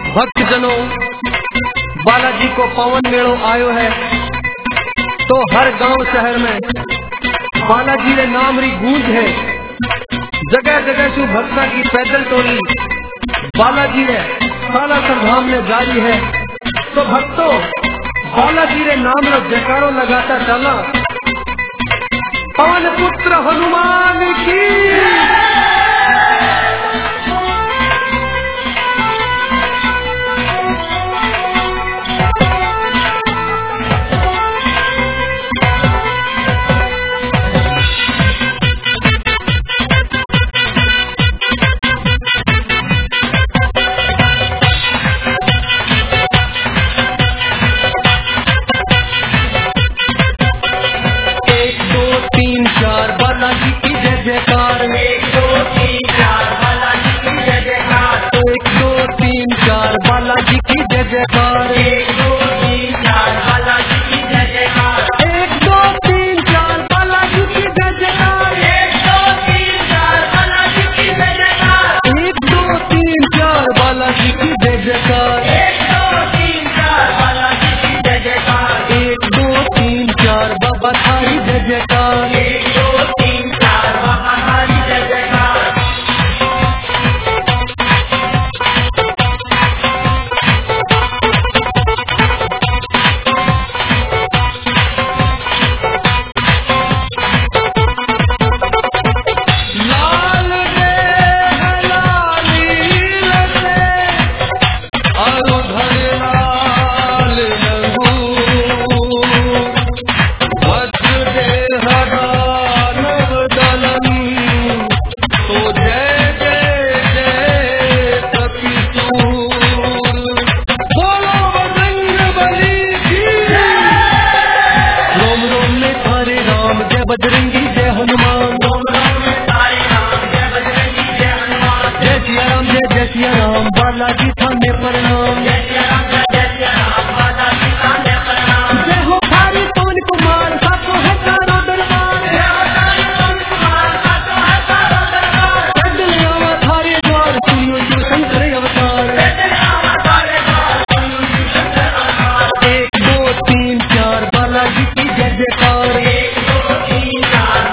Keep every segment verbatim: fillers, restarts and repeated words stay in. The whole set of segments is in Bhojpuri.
भक्तजनों, बालाजी को पावन मेड़ो आयो है तो हर गांव शहर में बालाजी रे नाम री गूंज है। जगह जगह से भक्ता की पैदल टोली बालाजी रे सालासर धाम में जारी है। तो भक्तों, बालाजी रे नाम रो जयकारो लगाता चला। पवन पुत्र हनुमान की बजरंगी जय हनुमान, जय सिया राम जय जय सिया राम, बालाजी थाने प्रणाम। जय हो भारी पवन कुमार, सातो है तारो दरबार, पैदल आवा थारे द्वार, सुनियो शिव शंकर अवतार। एक दो तीन चार बालाजी की जय जयकार।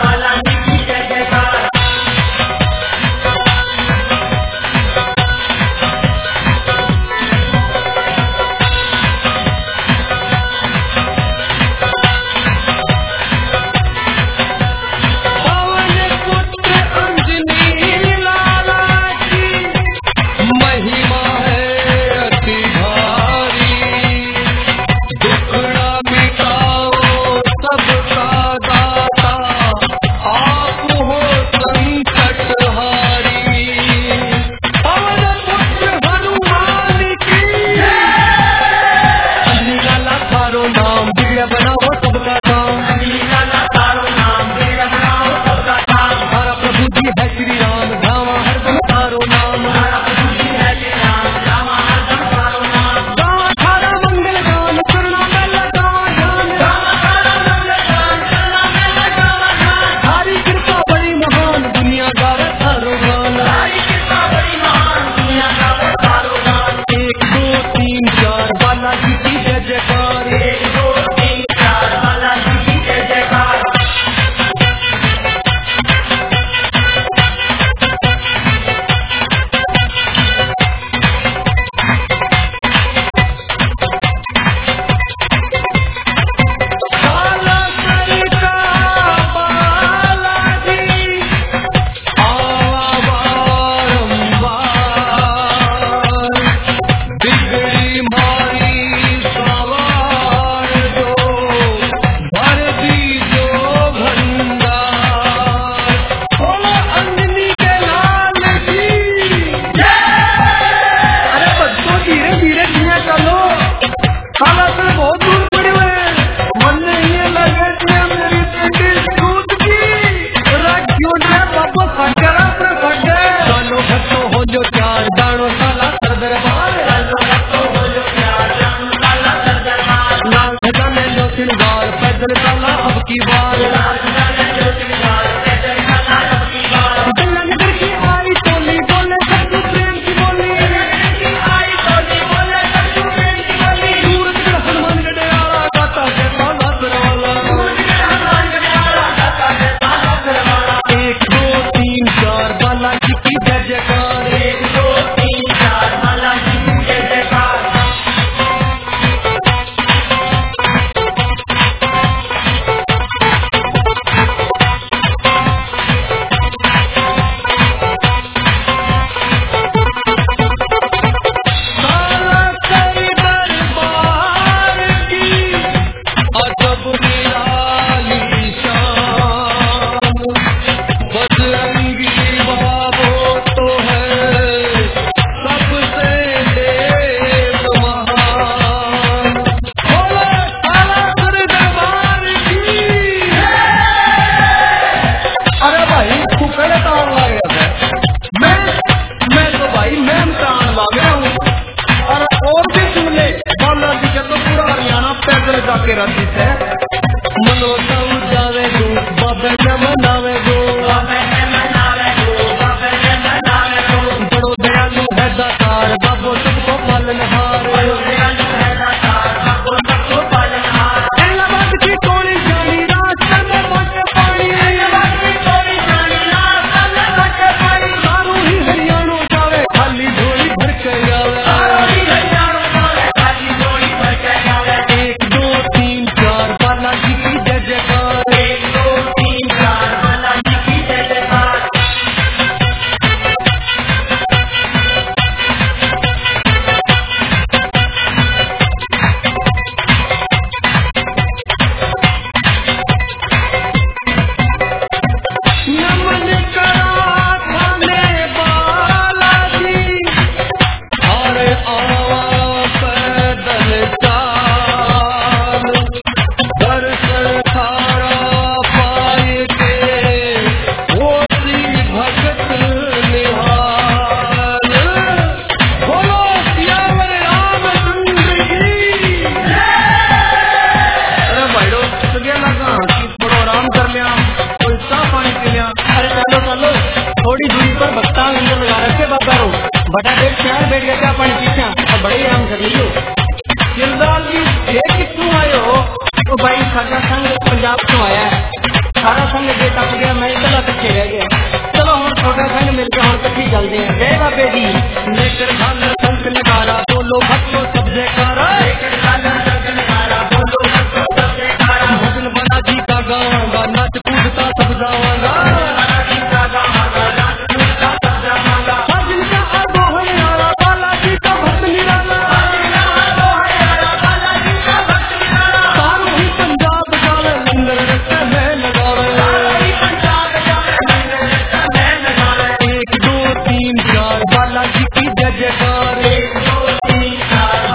मनावे गो, बड़ो दयालु है दातार बाबो सबको पालनहार। इलाहाबाद की टोली जानी रास्ते में बाटे पानी, सारू ही हरियाणा जावे खाली झोली भर के आवे। एक दो तीन चार बालाजी की जय जयकार, एक दो तीन चार बालाजी की जय जयकार। नमन करा थाने बालाजी, अरे आवा पैदल चाल, दर्शन थारा पाए के होती भगत निहाल। बोलो सियावर रामचंद्र की। अरे भाईडो सगळ्या लगा थोड़ा आराम कर लिया, कोई चाह पानी पी लिया। अरे चलो चलो, थोड़ी दूरी पर भक्ता अंदर लगा रखे बाबा रो, बटा देख शहर बैठ गया क्या पानी पीछा और बड़े आराम कर लियो। किरदार जी ये किसू आयो हो? तो भाई सारा संघ पंजाब से आया है, सारा संघ जे टप गया, मैं इकला पीछे रह गया। चलो हम छोटा संघ मिलकर हम कट्ठी चलते हैं। जय बाबे जी। लेकर खाना संघ नगारा बोलो भक्तों सब जयकारा, भजन बालाजी का गावांगा, नाच कूदता सब जावांगा। भजन का आरोहण आया बालाजी का भक्त निराला, सारू ही पंजाब जावे लंगर रस्ते में लगावे। एक दो तीन चार बालाजी की जय जयकार, एक दो तीन चार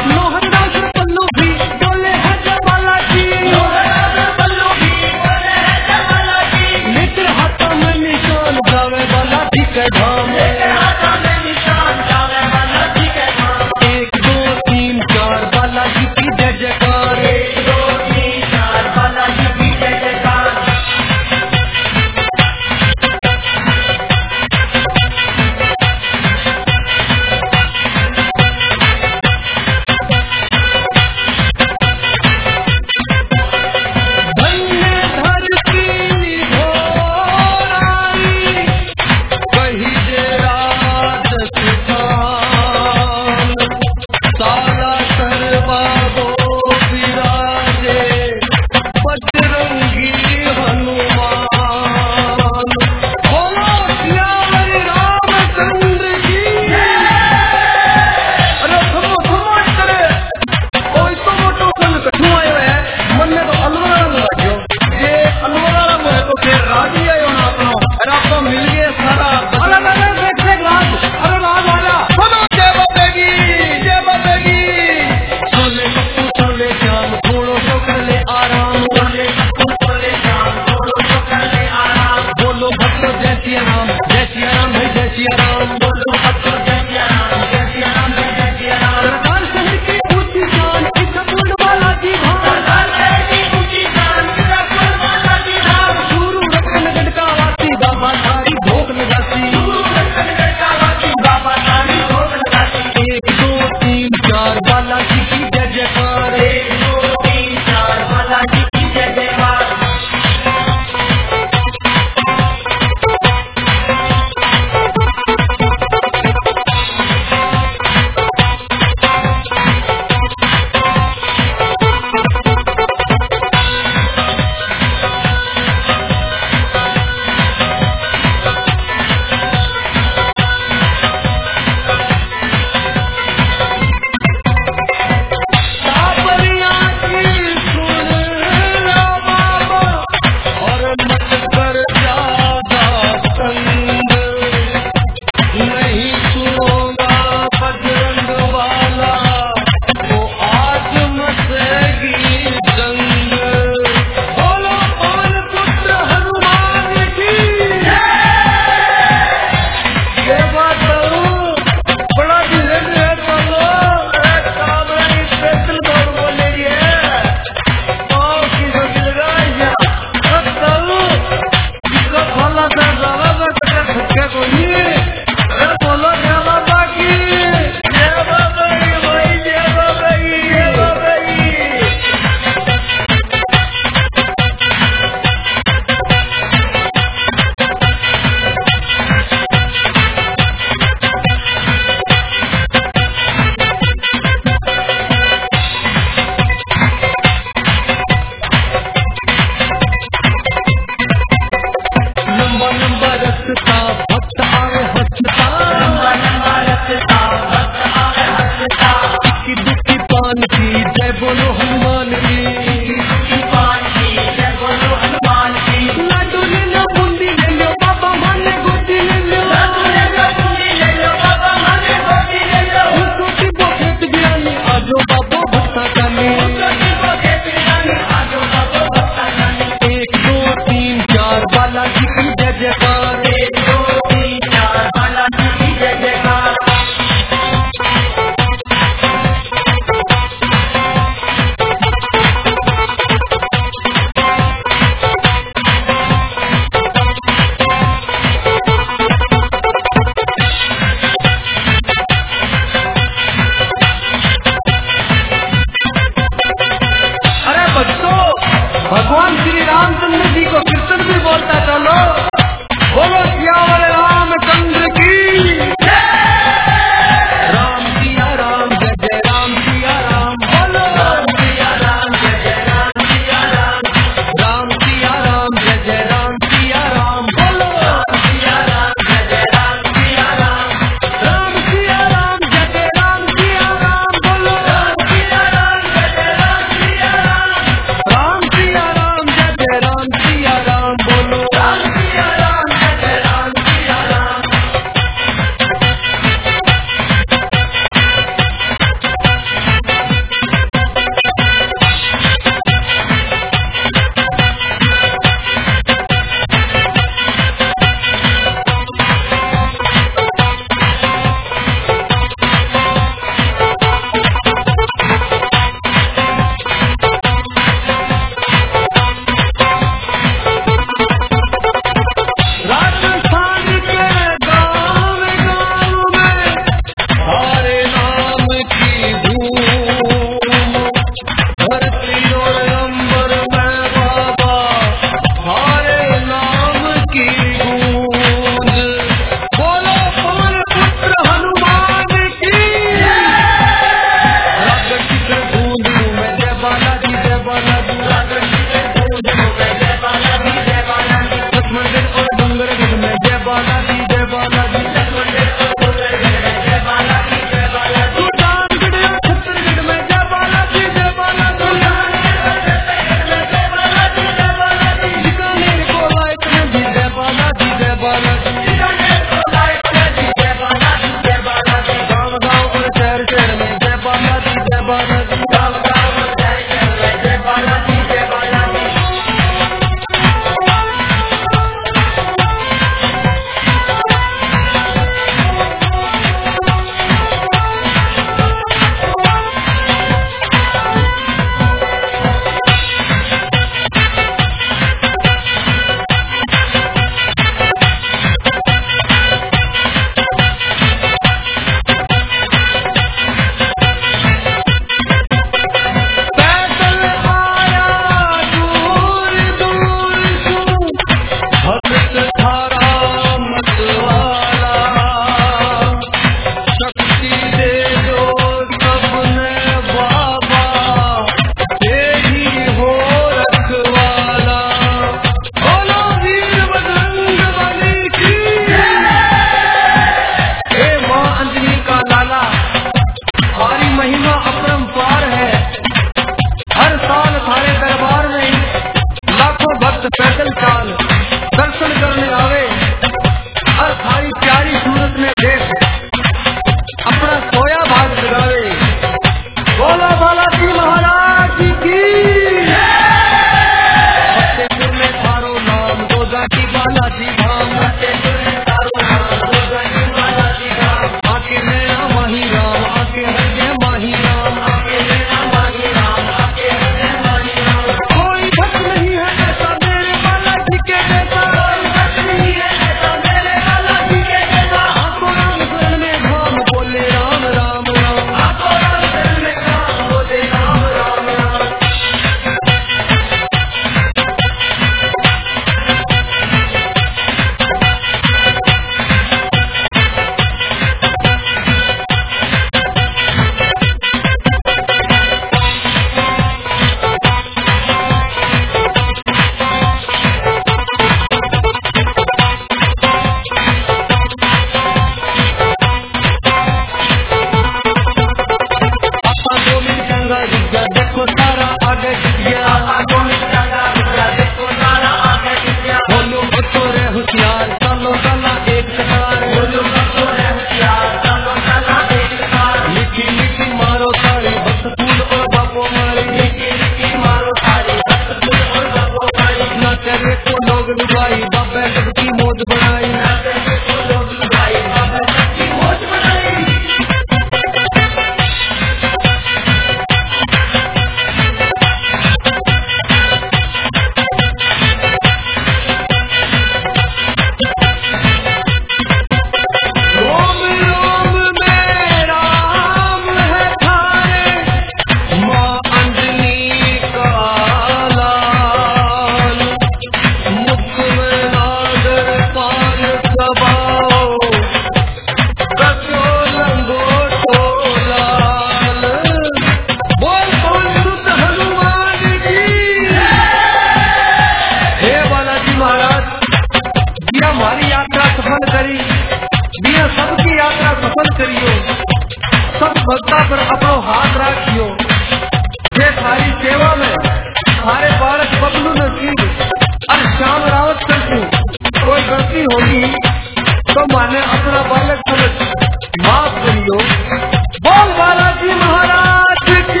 सब भक्ता पर अपनो हाथ राखियो। ये थारी सेवा में थारे बालक बबलू नसीब और श्याम रावत करती कोई गलती होगी तो माने अपना बालक समझ माफ करियो। बोल बालाजी महाराज की।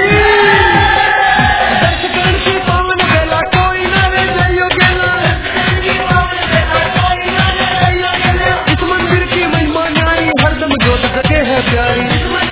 दर्शकगण की पावन बेला कोई ना रे जइयो गेला। इस मंदिर की महिमा न्यारी हरदम जोत सके है प्यारी।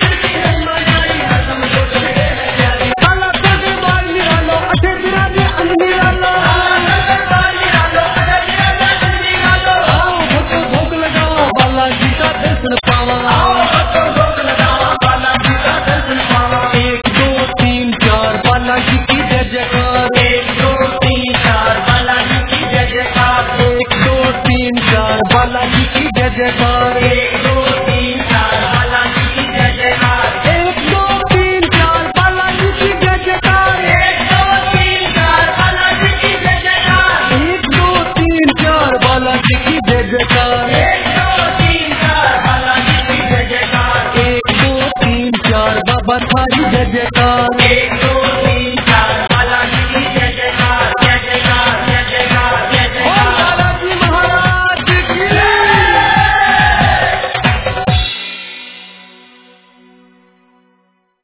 बालाजी की जय जयकार। एक दो तीन चार बालाजी की जय जयकार। एक दो तीन चार बालाजी की जय जयकार। एक दो तीन चार बालाजी की जय जयकार। एक दो तीन चार बालाजी की जय जयकार। एक दो तीन चार बालाजी की जय जयकार। एक दो तीन चार बाबा थारी जय जयकार।